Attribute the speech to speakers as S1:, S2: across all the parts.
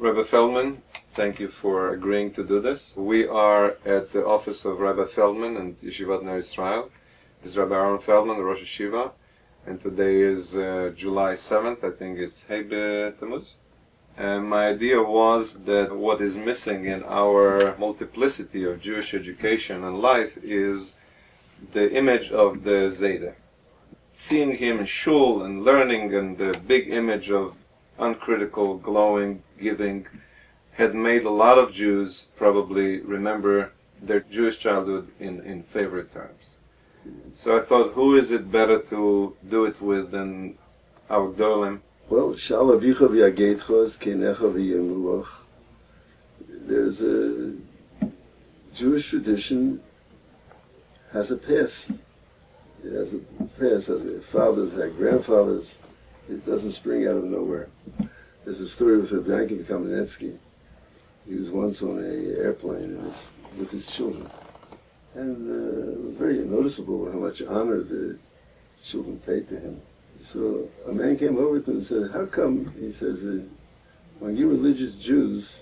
S1: Rabbi Feldman, thank you for agreeing to do this. We are at the office of Rabbi Feldman and Yeshivat Ner Israel. This is Rabbi Aaron Feldman, the Rosh Yeshiva, and today is July 7th. I think it's Hei B'Tammuz. And my idea was that what is missing in our multiplicity of Jewish education and life is the image of the Zayda. Seeing him in shul and learning, and the big image of uncritical, glowing, giving, had made a lot of Jews probably remember their Jewish childhood in favorite terms. So I thought, who is it better to do it with than our Gdolim?
S2: Well, Shal Avicha v'Yageitchos Keinecha v'Yemulach. There's a Jewish tradition has a past. It has a past, has fathers, had grandfathers. It doesn't spring out of nowhere. There's a story with Rabbi Yankiv Kamenetsky. He was once on an airplane with his children. And it was very noticeable how much honor the children paid to him. So a man came over to him and said, how come, he says, when you religious Jews,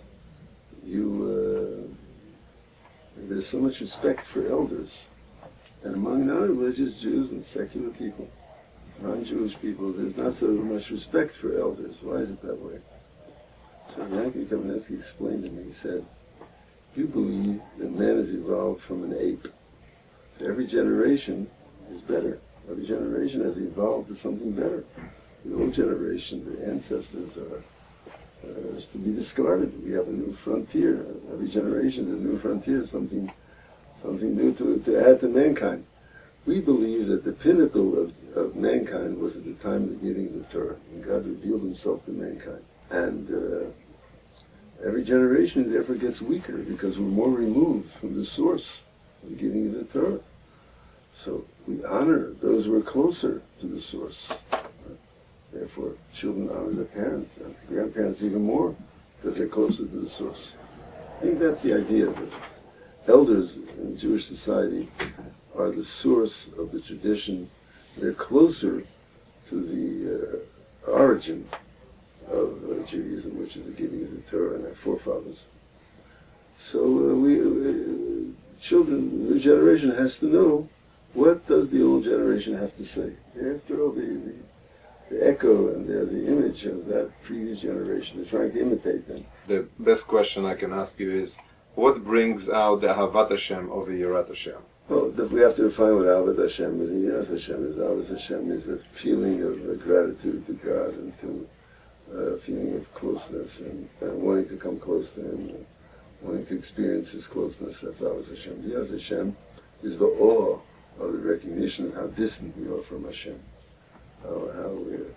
S2: there's so much respect for elders. And among non-religious Jews and secular people, non-Jewish people, there's not so much respect for elders. Why is it that way? So Yankiv Kamenetsky explained to me, he said, you believe that man has evolved from an ape. So every generation is better. Every generation has evolved to something better. The old generation, the ancestors are to be discarded. We have a new frontier. Every generation is a new frontier, something new to add to mankind. We believe that the pinnacle of mankind was at the time of the giving of the Torah, when God revealed himself to mankind. And every generation therefore gets weaker because we're more removed from the source of the giving of the Torah. So we honor those who are closer to the source. Therefore, children honor their parents, and grandparents even more, because they're closer to the source. I think that's the idea that elders in Jewish society are the source of the tradition. They're closer to the origin of Judaism, which is the giving of the Torah and our forefathers. So children, the new generation has to know, what does the old generation have to say? They're, after all, the echo and they're the image of that previous generation. They're trying to imitate them.
S1: The best question I can ask you is, what brings out the Ahavat Hashem over Yirat Hashem?
S2: Well, we have to define what Ahavat Hashem is and Yiras Hashem is. Ahavat Hashem is a feeling of gratitude to God and to a feeling of closeness and wanting to come close to Him, and wanting to experience His closeness. That's Ahavat Hashem. Yiras Hashem is the awe of the recognition of how distant we are from Hashem. How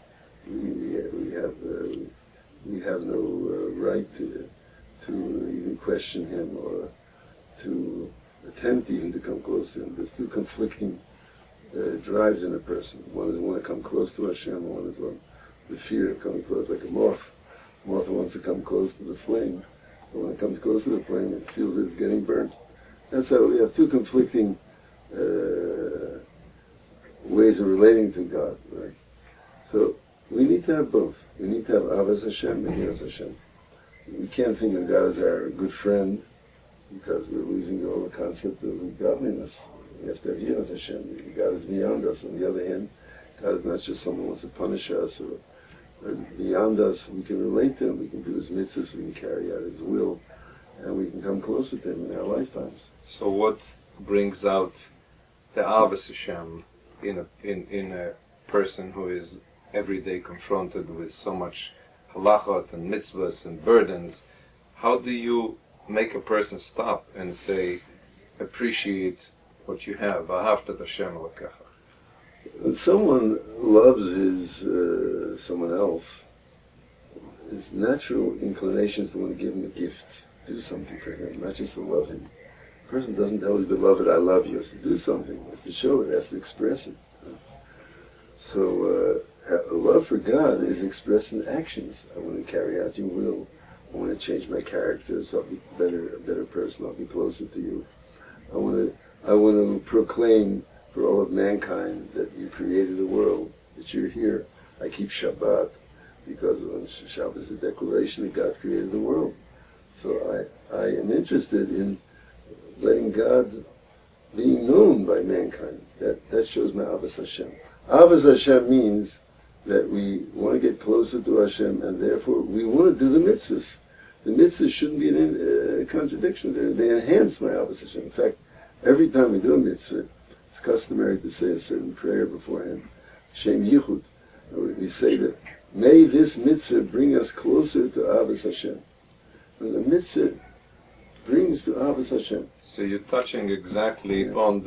S2: we have no right to even question Him or to attempt even to come close to Him. There's two conflicting drives in a person. One is want to come close to Hashem, and one is the fear of coming close, like a moth. A moth wants to come close to the flame, but when it comes close to the flame, it feels it's getting burnt. That's how we have two conflicting ways of relating to God, right? So we need to have both. We need to have Ahavas Hashem and Yiras Hashem. We can't think of God as our good friend because we're losing all the concept of godliness. We have to have Yiras Hashem. God is beyond us. On the other hand, God is not just someone who wants to punish us or beyond us. We can relate to Him. We can do His mitzvahs. We can carry out His will, and we can come closer to Him in our lifetimes.
S1: So what brings out the Ahavas Hashem in a person who is every day confronted with so much halachot and mitzvahs and burdens? How do you make a person stop and say, appreciate what you have? Ahavta Hashem Elokecha.
S2: When someone loves someone else, his natural inclination is to want to give him a gift, do something for him, not just to love him. A person doesn't tell his beloved, I love you. It's to do something. It's to show it. It's to express it. So love for God is expressed in actions. I want to carry out your will. I want to change my character so I'll be a better person. I'll be closer to you. I want to proclaim for all of mankind that you created the world, that you're here. I keep Shabbat. because on Shabbos is a declaration that God created the world. So I am interested in letting God being known by mankind. That shows my Avos Hashem. Avos Hashem means that we want to get closer to Hashem, and therefore we want to do the mitzvahs. The mitzvahs shouldn't be a contradiction. They enhance my Avos Hashem. In fact, every time we do a mitzvah, it's customary to say a certain prayer beforehand, Shem Yichud. We say that, may this mitzvah bring us closer to Avos Hashem. And the mitzvah brings to Avos Hashem.
S1: So you're touching exactly on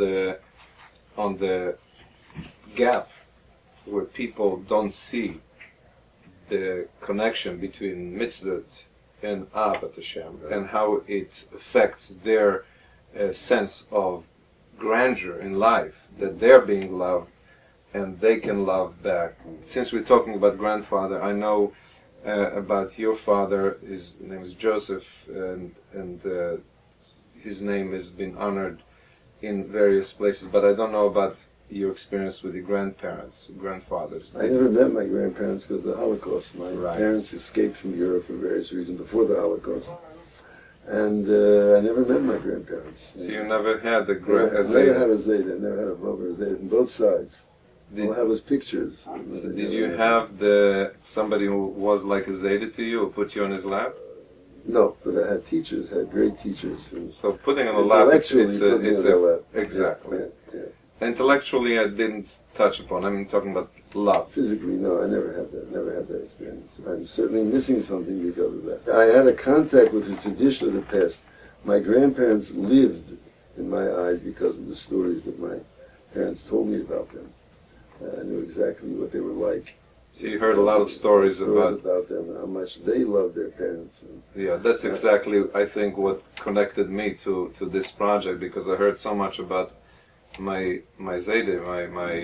S1: the gap where people don't see the connection between mitzvah and Ahavat Hashem, and how it affects their sense of grandeur in life, that they're being loved and they can love back. Since we're talking about grandfather, I know about your father. His name is Joseph, and his name has been honored in various places, but I don't know about your experience with your grandfathers.
S2: I never met my grandparents because of the Holocaust. My
S1: Right.
S2: parents escaped from Europe for various reasons before the Holocaust. And I never met my grandparents.
S1: So you never had the
S2: I never had a Zayda, never had a Baba or a Zayda, on both sides. All I have was pictures.
S1: So did you have somebody who was like a Zayda to you, who put you on his lap?
S2: No, but I had teachers, had great teachers.
S1: So putting on a lap,
S2: Intellectually
S1: it's
S2: put me on their lap.
S1: exactly.
S2: Yeah.
S1: Intellectually, I didn't touch upon. I mean, talking about love.
S2: Physically, no, I never had that. Never had that experience. I'm certainly missing something because of that. I had a contact with the tradition of the past. My grandparents lived in my eyes because of the stories that my parents told me about them. I knew exactly what they were like.
S1: So you heard a lot of stories about
S2: them and how much they loved their parents.
S1: Yeah, that's exactly, I think, what connected me to this project, because I heard so much about my Zayde, my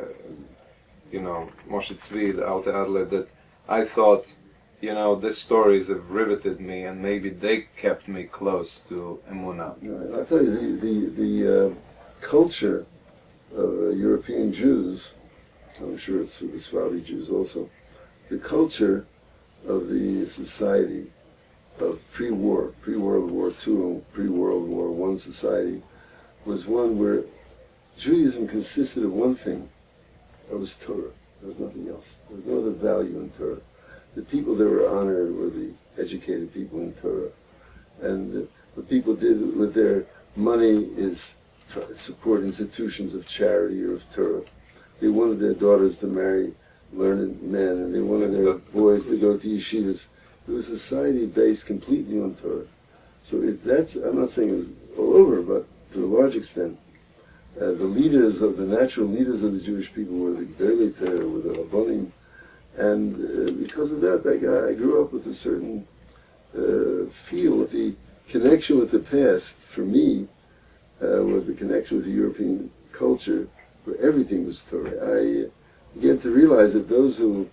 S1: Moshe Tzvi, the Alte Adler, that I thought, these stories have riveted me, and maybe they kept me close to Emunah.
S2: I'll tell you, the culture of European Jews, I'm sure it's for the Sephardi Jews also, the culture of the society of pre-war, pre-World War II, pre-World War I society, was one where Judaism consisted of one thing. It was Torah. There was nothing else. There was no other value in Torah. The people that were honored were the educated people in Torah. And what people did with their money is try to support institutions of charity or of Torah. They wanted their daughters to marry learned men, and they wanted their boys to go to yeshivas. It was a society based completely on Torah. So I'm not saying it was all over, but to a large extent, the natural leaders of the Jewish people were the Gedolei Torah, were the Rabbanim, and because of that, I grew up with a certain feel. The connection with the past, for me, was the connection with the European culture, where everything was Torah. I began to realize that those who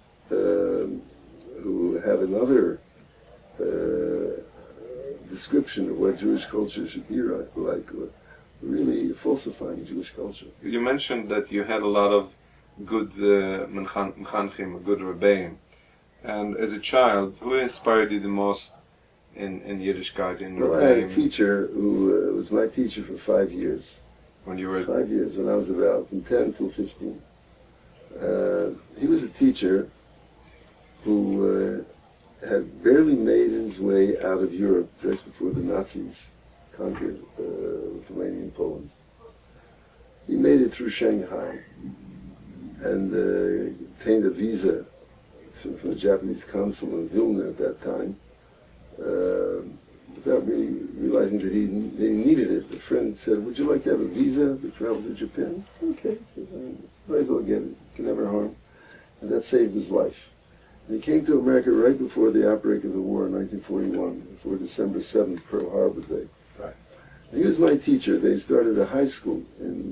S2: have another description of what Jewish culture should be like were really falsifying Jewish culture.
S1: You mentioned that you had a lot of good mechanchim, good rebbeim, and as a child, who inspired you the most in Yiddishkeit, in
S2: Well, I had a teacher who was my teacher for 5 years.
S1: When you were
S2: 5 years, when I was about from 10 till 15. He was a teacher who had barely made his way out of Europe just before the Nazis conquered Lithuania and Poland. He made it through Shanghai and obtained a visa from the Japanese consul in Vilna at that time, without really realizing that they needed it. A friend said, "Would you like to have a visa to travel to Japan?" Okay, he said, might as well get it. Can never harm. And that saved his life. And he came to America right before the outbreak of the war in 1941, before December 7th, Pearl Harbor Day.
S1: Right.
S2: And he was my teacher. They started a high school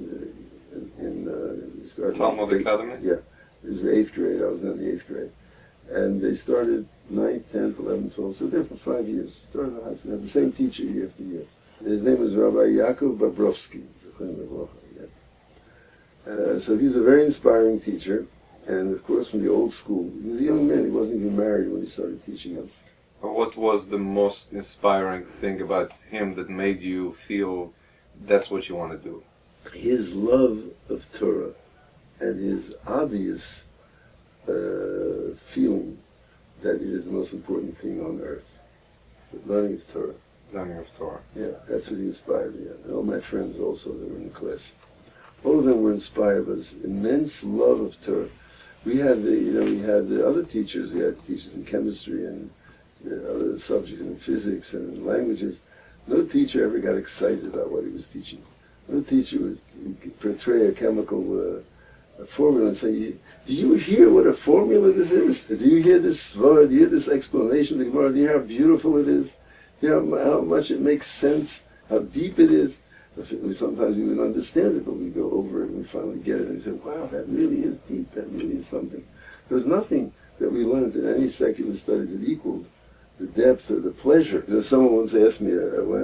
S1: Talmud Academy?
S2: Yeah. It was the 8th grade. I was in the 8th grade. And they started 9th, 10th, 11th, 12th. So there for 5 years. Started a high school. Had the same teacher year after year. His name was Rabbi Yaakov Bobrovsky. So he was a very inspiring teacher. And of course from the old school. He was a young man, he wasn't even married when he started teaching us.
S1: What was the most inspiring thing about him that made you feel that's what you want to do?
S2: His love of Torah and his obvious feeling that it is the most important thing on earth. The learning of Torah.
S1: Learning of Torah.
S2: Yeah, that's what he inspired me. And all my friends also that were in the class. All of them were inspired by this immense love of Torah. We had the other teachers. We had teachers in chemistry and other subjects in physics and in languages. No teacher ever got excited about what he was teaching. No teacher would portray a chemical formula and say, "Do you hear what a formula this is? Do you hear this svara? Do you hear this explanation of the Gemara? Do you hear how beautiful it is? Do you know how much it makes sense? How deep it is?" Sometimes we wouldn't understand it, but we go over it and we finally get it and we say, "Wow, that really is deep. That really is something." There was nothing that we learned in any secular study that equaled the depth or the pleasure. Someone once asked me,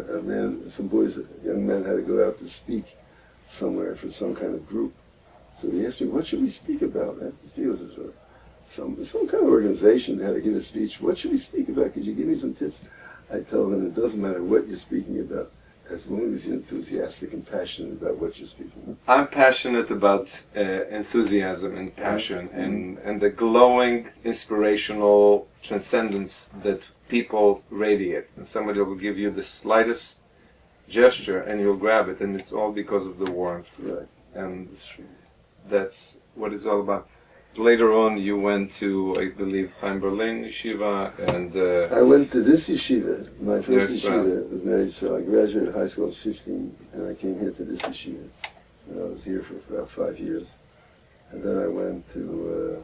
S2: a young man had to go out to speak somewhere for some kind of group. So he asked me, "What should we speak about?" I had to speak. It was some kind of organization that had to give a speech. "What should we speak about? Could you give me some tips?" I tell them it doesn't matter what you're speaking about, as long as you're enthusiastic and passionate about what you're speaking about.
S1: I'm passionate about enthusiasm and passion and the glowing, inspirational transcendence that people radiate. And somebody will give you the slightest gesture and you'll grab it, and it's all because of the warmth.
S2: Right.
S1: And that's what it's all about. Later on, you went to, I believe, Chaim Berlin Yeshiva, and
S2: I went to this yeshiva. My first
S1: Yes,
S2: yeshiva was Mary Israel. I graduated high school, I was 15, and I came here to this yeshiva. And I was here for about 5 years. And then I went to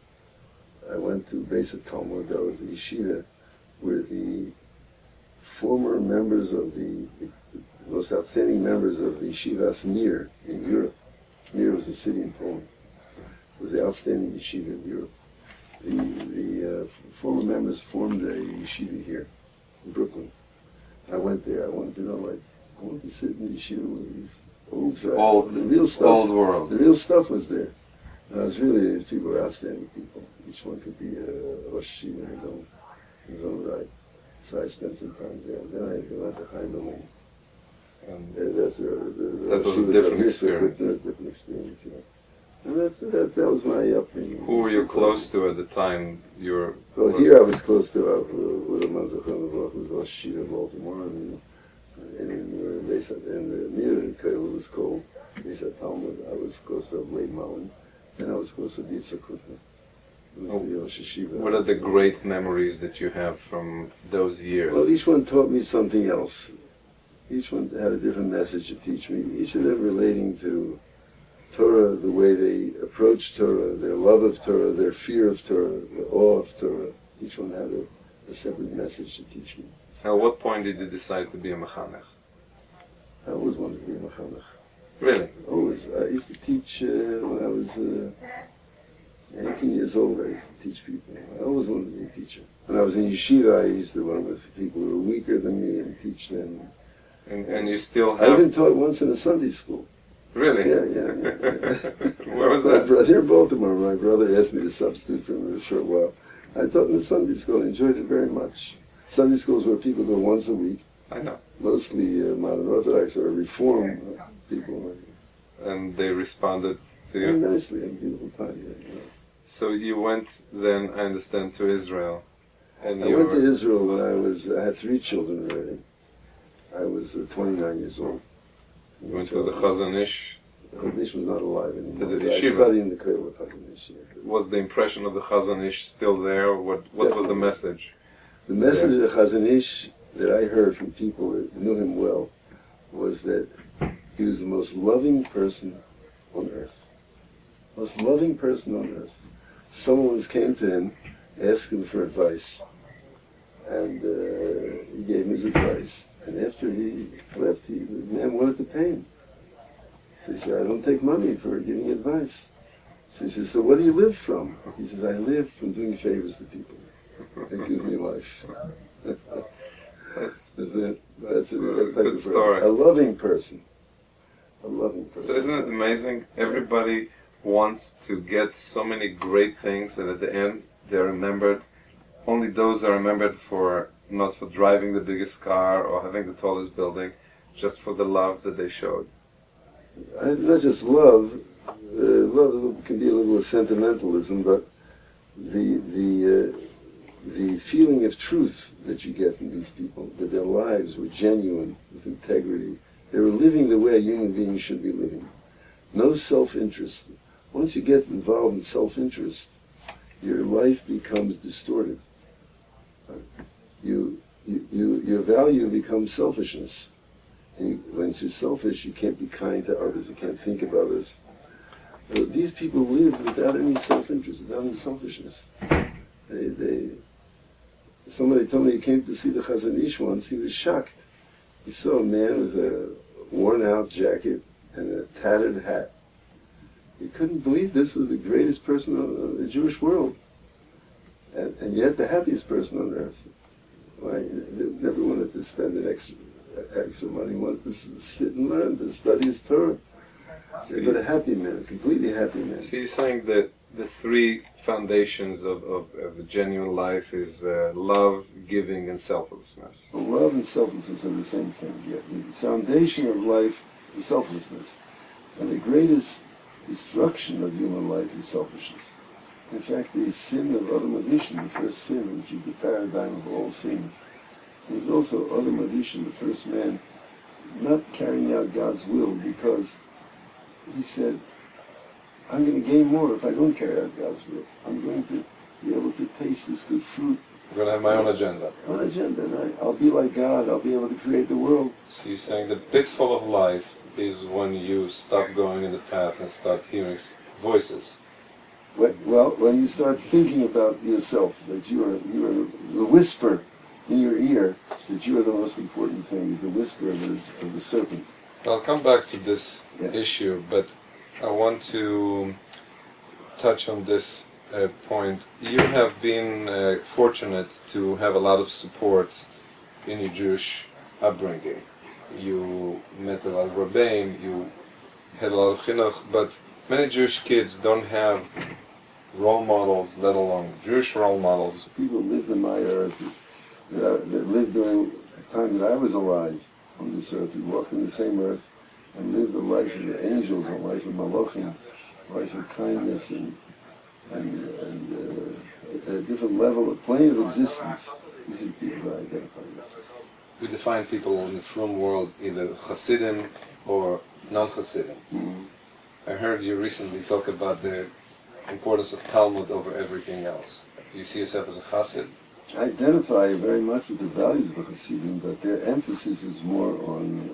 S2: Beis Talmud. That was the yeshiva where the former members of the most outstanding members of the Yeshivas Mir in Europe. Mir was a city in Poland. It was the outstanding yeshiva in Europe. The former members formed a yeshiva here in Brooklyn. I went there. I wanted to sit in the yeshiva with these the real stuff.
S1: Old world.
S2: The real stuff was there. And these people were outstanding people. Each one could be a Rosh Yeshiva in his own right. So I spent some time there. And then I went to Chaim Berlin. That was a different experience. Yeah. And that was my upbringing.
S1: Who were you close to at the time?
S2: Well, here I was close to Ulam Zachon, who was Rosh Yeshiva in Baltimore, and in the Mir Koil was called Beis Talmud. I was close to Leib Malin, and I was close to Yitzhak Kutner.
S1: What are the great memories that you have from those years?
S2: Well, each one taught me something else. Each one had a different message to teach me. Each of them relating to Torah, the way they approach Torah, their love of Torah, their fear of Torah, their awe of Torah. Each one had a separate message to teach me.
S1: At what point did you decide to be a mechanech?
S2: I always wanted to be a mechanech.
S1: Really?
S2: Always. I used to teach when I was 18 years old. I used to teach people. I always wanted to be a teacher. When I was in yeshiva, I used to run with people who were weaker than me and teach them.
S1: And you still
S2: I
S1: have...
S2: even taught once in a Sunday school.
S1: Really?
S2: Yeah.
S1: Where was that?
S2: Here in Baltimore. My brother asked me to substitute for him for a short while. I taught in the Sunday school. I enjoyed it very much. Sunday schools where people go once a week.
S1: I know.
S2: Mostly modern Orthodox or Reform people.
S1: And they responded to
S2: Very
S1: you?
S2: nicely. A beautiful time there. Yeah.
S1: So you went then, I understand, to Israel. And
S2: I went to Israel when I had 3 children already. I was 29 years old.
S1: You went to the Chazon Ish.
S2: Chazon Ish was not alive anymore.
S1: To the
S2: I
S1: yeshiva.
S2: studied in the Koil of Chazon Ish. Yeah.
S1: Was the impression of the Chazon Ish still there? What was the message?
S2: The message of Chazon Ish that I heard from people that knew him well was that he was the most loving person on earth. Most loving person on earth. Someone once came to him, asked him for advice, and he gave him his advice. And after he left, the man wanted to pay him. So he said, "I don't take money for giving advice." So he says, "So what do you live from?" He says, "I live from doing favors to people. That gives me life."
S1: That's
S2: a
S1: good story.
S2: A loving person. A loving person.
S1: So isn't it amazing? Everybody wants to get so many great things, and at the end they're remembered. Only those are remembered for, not for driving the biggest car or having the tallest building, just for the love that they showed.
S2: Not just love. Love can be a little sentimentalism, but the feeling of truth that you get from these people, that their lives were genuine, with integrity. They were living the way a human being should be living. No self-interest. Once you get involved in self-interest, your life becomes distorted. Your value becomes selfishness. And once you're selfish, you can't be kind to others, you can't think of others. These people lived without any self-interest, without any selfishness. Somebody told me he came to see the Chazon Ish once, he was shocked. He saw a man with a worn-out jacket and a tattered hat. He couldn't believe this was the greatest person in the Jewish world. And yet the happiest person on earth. Why? They never wanted to spend an extra money, wanted to sit and learn, to study his Torah. But a happy man, a completely happy man.
S1: So you're saying that the three foundations of a genuine life is love, giving, and selflessness.
S2: Well, love and selflessness are the same thing. Yeah. The foundation of life is selflessness. And the greatest destruction of human life is selfishness. In fact, the sin of Adam Adishon, the first sin, which is the paradigm of all sins, is also Adam Adishon, the first man, not carrying out God's will because he said, I'm going to gain more if I don't carry out God's will. I'm going to be able to taste this good fruit.
S1: I'm going to have my own agenda.
S2: Own agenda, and I'll be like God. I'll be able to create the world.
S1: So you're saying the pitfall of life is when you stop going in the path and start hearing voices.
S2: Well, when you start thinking about yourself, that you are the whisper in your ear, that you are the most important thing, is the whisper of the serpent.
S1: I'll come back to this issue, but I want to touch on this point. You have been fortunate to have a lot of support in your Jewish upbringing. You met a lot of Rabbeim, you had a lot of chinuch, but many Jewish kids don't have role models, let alone Jewish role models.
S2: People lived in my earth, that lived during the time that I was alive on this earth, who walked on the same earth and lived a life of the angels, a life of malachim, a life of kindness and a different level, a plane of existence. These are people that I identify with.
S1: We define people in the frum world either Hasidim or non-Hasidim.
S2: Mm-hmm.
S1: I heard you recently talk about the importance of Talmud over everything else. Do you see yourself as a Hasid?
S2: I identify very much with the values of a Hasidim, but their emphasis is more on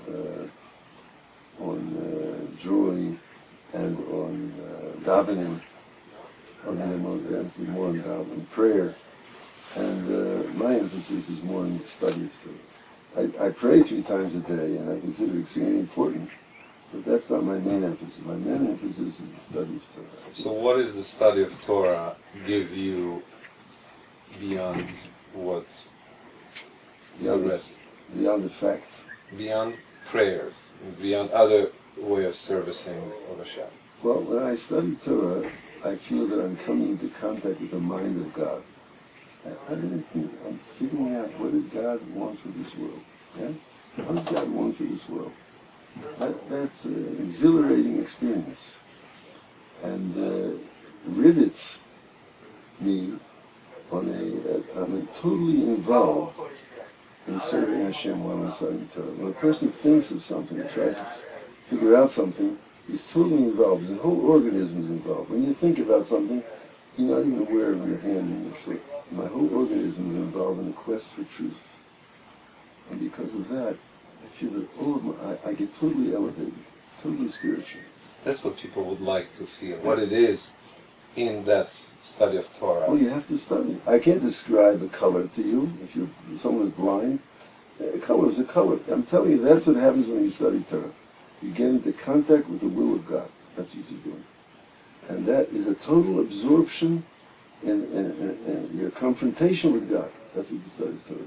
S2: joy and on davening, their emphasis more on davening, prayer, and my emphasis is more on the study of Torah. I pray 3 times a day, and I consider it extremely important, but that's not my main emphasis. My main emphasis is the study of Torah.
S1: So what does the study of Torah give you beyond what?
S2: Beyond the facts.
S1: Beyond prayers, beyond other way of servicing of Hashem.
S2: Well, when I study Torah, I feel that I'm coming into contact with the mind of God. I'm figuring out, what did God want for this world? Yeah? What does God want for this world? That's an exhilarating experience, and rivets me I'm totally involved in serving Hashem while I'm studying Torah. When a person thinks of something, tries to figure out something, he's totally involved. His whole organism is involved. When you think about something, you're not even aware of your hand and your foot. My whole organism is involved in a quest for truth. And because of that, I feel that I get totally elevated, totally spiritual.
S1: That's what people would like to feel, what it is in that study of Torah.
S2: Oh, you have to study. I can't describe a color to you if someone is blind. A color is a color. I'm telling you, that's what happens when you study Torah. You get into contact with the will of God. That's what you're doing. And that is a total absorption in your confrontation with God. That's what the study of Torah is.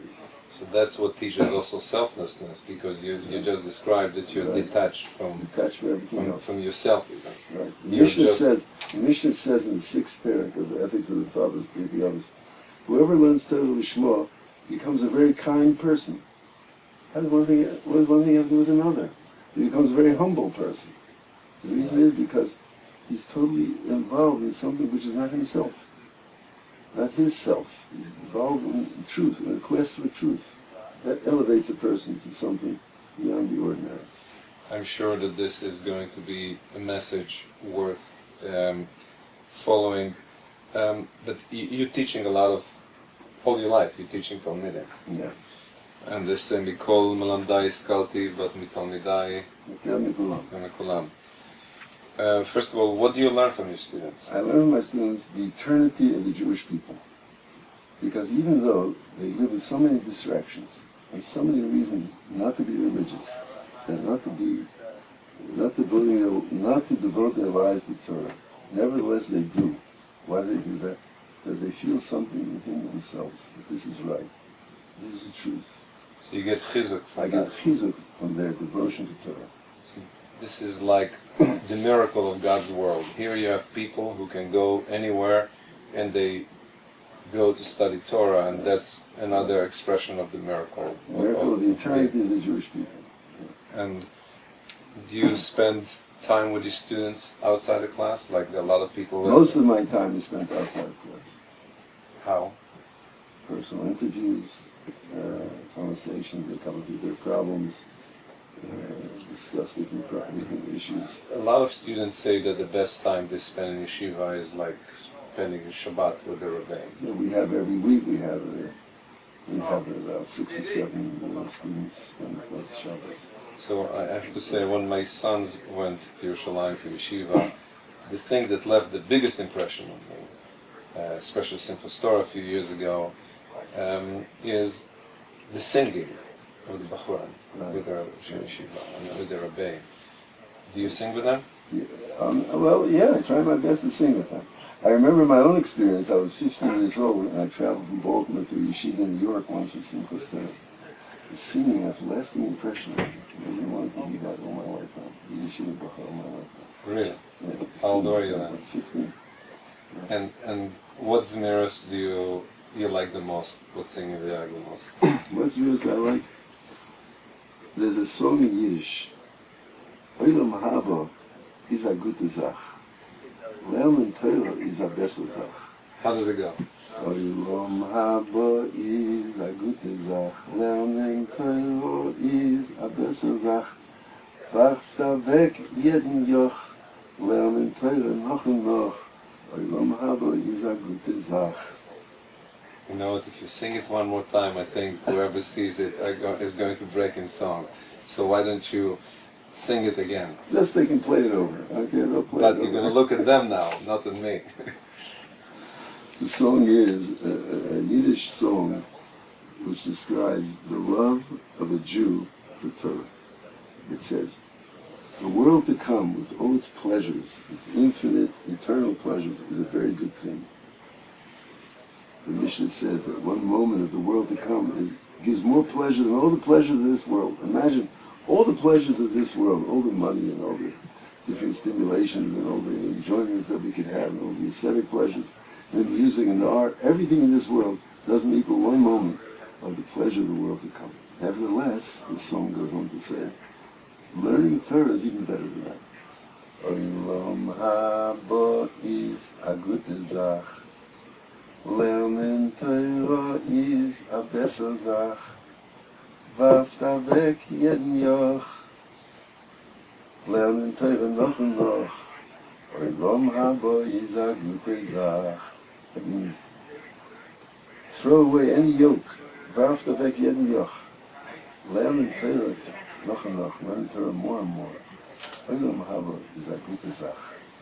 S1: So that's what teaches also selflessness, because you just described that you're detached from
S2: everything else.
S1: From yourself even.
S2: Right. The Mishnah says in the 6th parak of the Ethics of the Fathers, whoever learns Torah Lishma becomes a very kind person. What does one thing have to do with another? He becomes a very humble person. The reason is because he's totally involved in something which is not himself. Not his self. He's involved in truth, in a quest for truth. That elevates a person to something beyond the ordinary.
S1: I'm sure that this is going to be a message worth following. That you're teaching a lot of, all your life, you're teaching Talmidim.
S2: Yeah.
S1: And this Mikol Melamdai Skalti, but Mitalmidai Mikulam. First of all, what do you learn from your students?
S2: I learn from my students the eternity of the Jewish people. Because even though they live with so many distractions and so many reasons not to be religious, and not to devote their lives to Torah, nevertheless they do. Why do they do that? Because they feel something within themselves that this is right, this is the truth.
S1: So you get chizuk from
S2: I get chizuk from their devotion to Torah.
S1: So this is like the miracle of God's world. Here you have people who can go anywhere and they go to study Torah, and that's another expression of the miracle.
S2: The miracle of the eternity of the Jewish people.
S1: And do you spend time with your students outside of class, like a lot of people?
S2: Most of my time is spent outside of class.
S1: How?
S2: Personal interviews, conversations, they come through their problems, discuss different issues.
S1: A lot of students say that the best time they spend in yeshiva is like spending Shabbat with the Rebbeim.
S2: We have every week, we have about 6 or 7 students spend with us Shabbos.
S1: So I have to say, when my sons went to Yerushalayim for yeshiva, the thing that left the biggest impression on me, especially Simchas Torah a few years ago, is the singing of the Bachurim with their yeshiva and with their Rebbeim. Do you sing with them?
S2: Yeah, I try my best to sing with them. I remember my own experience. I was 15 years old and I traveled from Baltimore to yeshiva in New York once for Simchas Torah. The singing left a lasting impression on me. I really wanted to be that all my lifetime. The yeshiva Bachar all my lifetime.
S1: Really?
S2: Yeah,
S1: How old are you then?
S2: 15. Yeah.
S1: And what Zmiros do you like the most? What singing do you like the most?
S2: What Zmiros do I like? There's a song in Yiddish. Olam haba is a gute Zach. Lernen Torah is a besser Zach.
S1: How does it go?
S2: Olam haba is a gute Zach. Lernen Torah is a besser Zach. Warft weg jeden Joch. Lernen Torah noch und noch. Olam haba is a gute Zach.
S1: You know what, if you sing it one more time, I think whoever sees it is going to break in song. So why don't you sing it again?
S2: Just they can play it over. Okay, they'll play
S1: But
S2: it over.
S1: you're going to look at them now, not at me.
S2: The song is a Yiddish song which describes the love of a Jew for Torah. It says, the world to come with all its pleasures, its infinite, eternal pleasures, is a very good thing. The Mishnah says that one moment of the world to come gives more pleasure than all the pleasures of this world. Imagine all the pleasures of this world, all the money and all the different stimulations and all the enjoyments that we could have, and all the aesthetic pleasures, and the music and the art, everything in this world doesn't equal one moment of the pleasure of the world to come. Nevertheless, the song goes on to say, learning Torah is even better than that. Olam haba is a gute Zach. Lernen Torah is a besser Zach. Warft weg jeden Joch. Lernen Torah noch und noch. Olam haba is a gute Zach. That means throw away any yoke. Warft weg jeden Joch. Lernen Torah noch und noch. Learn Torah more and more. Olam haba is a gute Zach.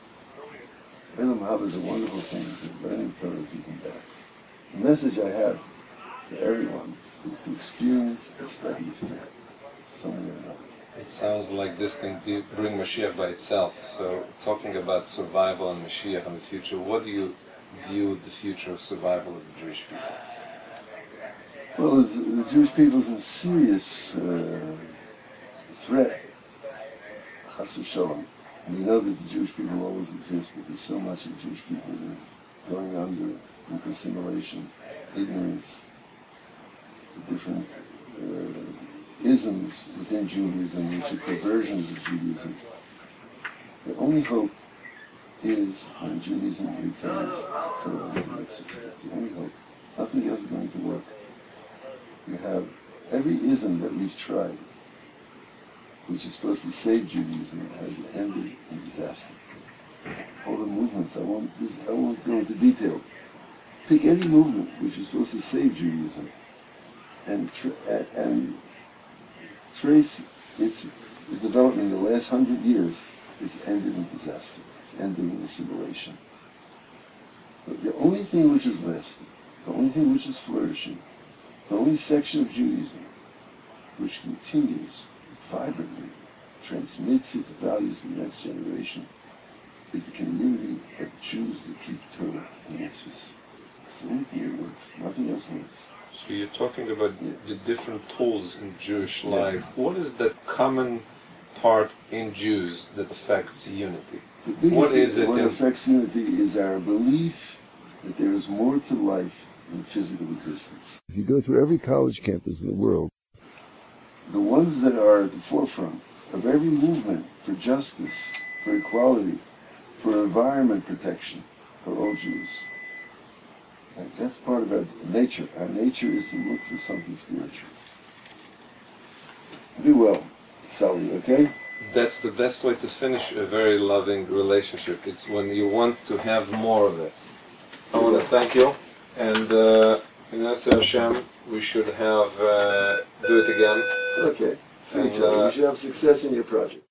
S2: Olam haba is a wonderful thing, but learning Torah is even better. The message I have to everyone is to experience the study of Torah, somewhere or another.
S1: It sounds like this can bring Mashiach by itself. So, talking about survival and Mashiach in the future, what do you view the future of survival of the Jewish people?
S2: Well, the Jewish people is in serious threat. Chas v'shalom. We know that the Jewish people always exist, but there's so much of the Jewish people that is going under into assimilation, ignorance, different isms within Judaism, which are perversions of Judaism. The only hope is when Judaism becomes Torah and mitzvahs. That's the only hope. Nothing else is going to work. You have every ism that we've tried, which is supposed to save Judaism, has ended in disaster. All the movements, I won't go into detail. Pick any movement which is supposed to save Judaism and trace its development in the last 100 years, it's ended in disaster. It's ended in assimilation. But the only thing which is lasting, the only thing which is flourishing, the only section of Judaism which continues vibrantly, transmits its values to the next generation, is the community of Jews that keep Torah and mitzvahs. It's the only thing that works. Nothing else works.
S1: So you're talking about the different poles in Jewish life. What is that common part in Jews that affects unity?
S2: The biggest thing that affects unity is our belief that there is more to life than physical existence. If you go through every college campus in the world, the ones that are at the forefront of every movement for justice, for equality, for environment protection, are all Jews. And that's part of our nature. Our nature is to look for something spiritual. Be well, Sally, okay?
S1: That's the best way to finish a very loving relationship. It's when you want to have more of it. I want to thank you, and in Yasser Hashem, we should have do it again.
S2: Okay. See each other. We should have success in your project.